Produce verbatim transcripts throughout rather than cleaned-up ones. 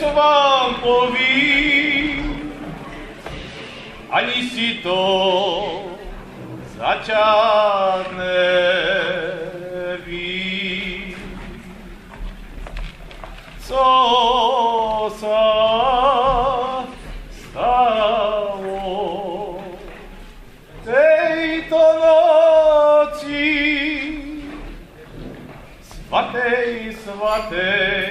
čo vám povím, ani si to začadné ví. Co sa stalo tejto noci, svatej, svatej,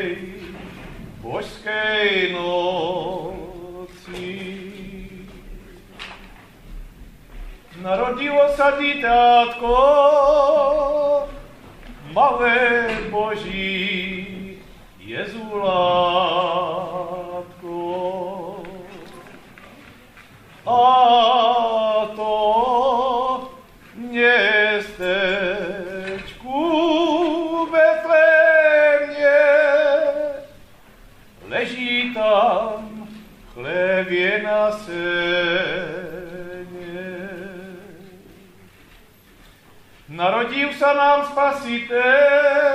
božskej noci. Narodilo sa dieťatko, malé Boží Jezulátko. A to miestečku Betlémie leží tam chlebie na sene. Narodil sa nám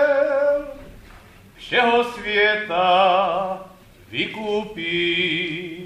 Spasiteľ, všeho sveta vykúpiteľ.